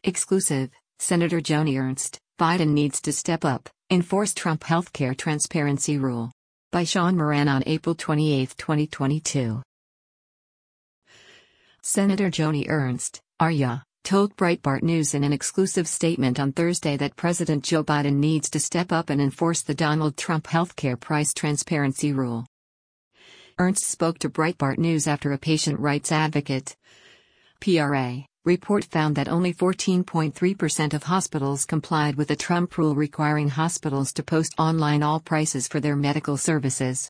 Exclusive, Senator Joni Ernst, Biden needs to step up, enforce Trump healthcare transparency rule. By Sean Moran on April 28, 2022. Senator Joni Ernst, RYA, told Breitbart News in an exclusive statement on Thursday that President Joe Biden needs to step up and enforce the Donald Trump healthcare price transparency rule. Ernst spoke to Breitbart News after a patient rights advocate (PRA) report found that only 14.3% of hospitals complied with the Trump rule requiring hospitals to post online all prices for their medical services.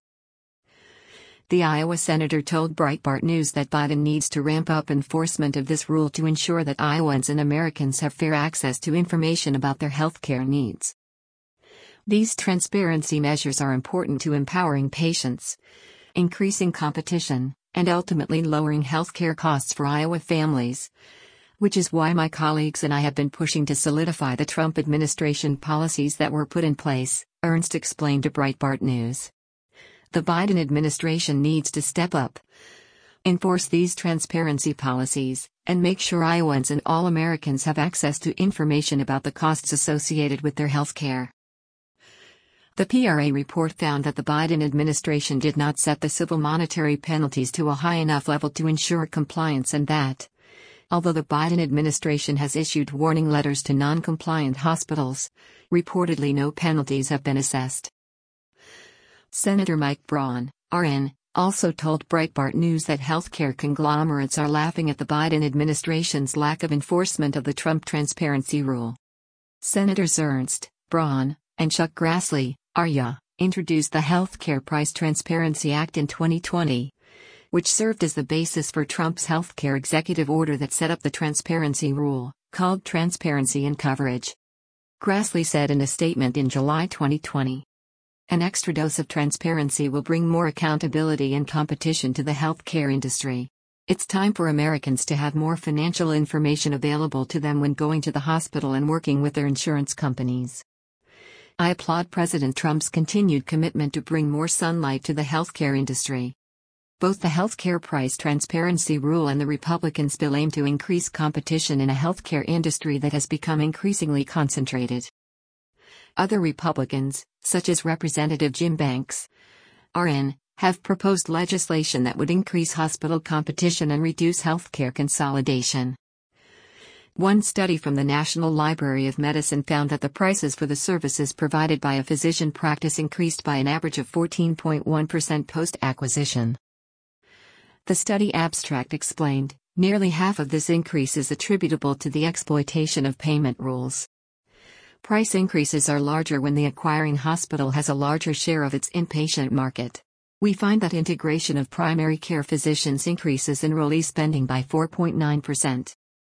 The Iowa senator told Breitbart News that Biden needs to ramp up enforcement of this rule to ensure that Iowans and Americans have fair access to information about their healthcare needs. These transparency measures are important to empowering patients, increasing competition, and ultimately lowering healthcare costs for Iowa families, which is why my colleagues and I have been pushing to solidify the Trump administration policies that were put in place, Ernst explained to Breitbart News. The Biden administration needs to step up, enforce these transparency policies, and make sure Iowans and all Americans have access to information about the costs associated with their health care. The PRA report found that the Biden administration did not set the civil monetary penalties to a high enough level to ensure compliance and that, although the Biden administration has issued warning letters to non-compliant hospitals, reportedly no penalties have been assessed. Senator Mike Braun, RN, also told Breitbart News that healthcare conglomerates are laughing at the Biden administration's lack of enforcement of the Trump transparency rule. Senators Ernst, Braun, and Chuck Grassley, RYA, introduced the Healthcare Price Transparency Act in 2020, which served as the basis for Trump's healthcare executive order that set up the transparency rule, called Transparency in Coverage. Grassley said in a statement in July 2020. An extra dose of transparency will bring more accountability and competition to the healthcare industry. It's time for Americans to have more financial information available to them when going to the hospital and working with their insurance companies. I applaud President Trump's continued commitment to bring more sunlight to the healthcare industry. Both the healthcare price transparency rule and the Republicans' bill aim to increase competition in a healthcare industry that has become increasingly concentrated. Other Republicans, such as Representative Jim Banks, RN, have proposed legislation that would increase hospital competition and reduce healthcare consolidation. One study from the National Library of Medicine found that the prices for the services provided by a physician practice increased by an average of 14.1% post-acquisition. The study abstract explained, nearly half of this increase is attributable to the exploitation of payment rules. Price increases are larger when the acquiring hospital has a larger share of its inpatient market. We find that integration of primary care physicians increases enrollee spending by 4.9%.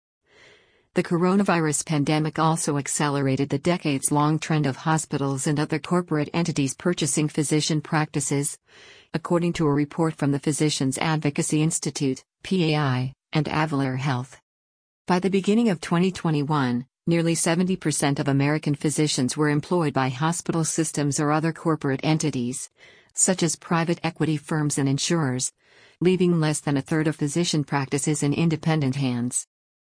The coronavirus pandemic also accelerated the decades-long trend of hospitals and other corporate entities purchasing physician practices, according to a report from the Physicians Advocacy Institute, PAI, and Avalere Health. By the beginning of 2021, nearly 70% of American physicians were employed by hospital systems or other corporate entities, such as private equity firms and insurers, leaving less than a third of physician practices in independent hands.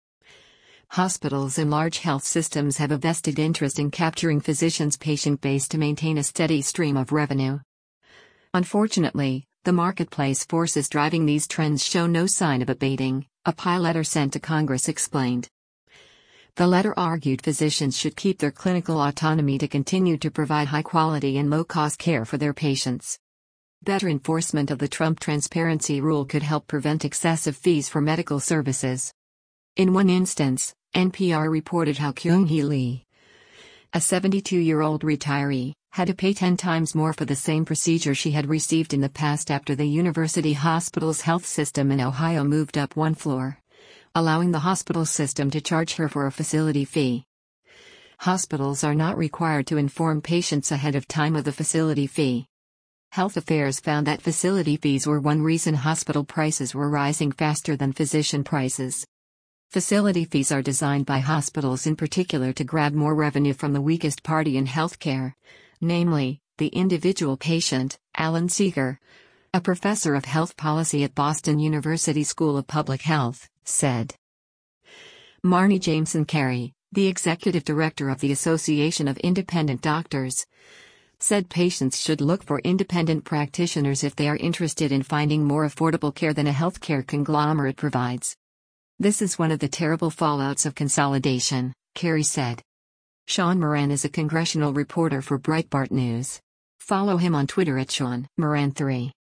Hospitals and large health systems have a vested interest in capturing physicians' patient base to maintain a steady stream of revenue. Unfortunately, the marketplace forces driving these trends show no sign of abating, a PI letter sent to Congress explained. The letter argued physicians should keep their clinical autonomy to continue to provide high-quality and low-cost care for their patients. Better enforcement of the Trump transparency rule could help prevent excessive fees for medical services. In one instance, NPR reported how Kyung-hee Lee, a 72-year-old retiree, had to pay 10 times more for the same procedure she had received in the past after the University Hospital's health system in Ohio moved up one floor, allowing the hospital system to charge her for a facility fee. Hospitals are not required to inform patients ahead of time of the facility fee. Health Affairs found that facility fees were one reason hospital prices were rising faster than physician prices. Facility fees are designed by hospitals in particular to grab more revenue from the weakest party in healthcare, namely, the individual patient, Alan Seeger, a professor of health policy at Boston University School of Public Health, said. Marnie Jameson Carey, the executive director of the Association of Independent Doctors, said patients should look for independent practitioners if they are interested in finding more affordable care than a healthcare conglomerate provides. This is one of the terrible fallouts of consolidation, Carey said. Sean Moran is a congressional reporter for Breitbart News. Follow him on Twitter at Sean Moran3.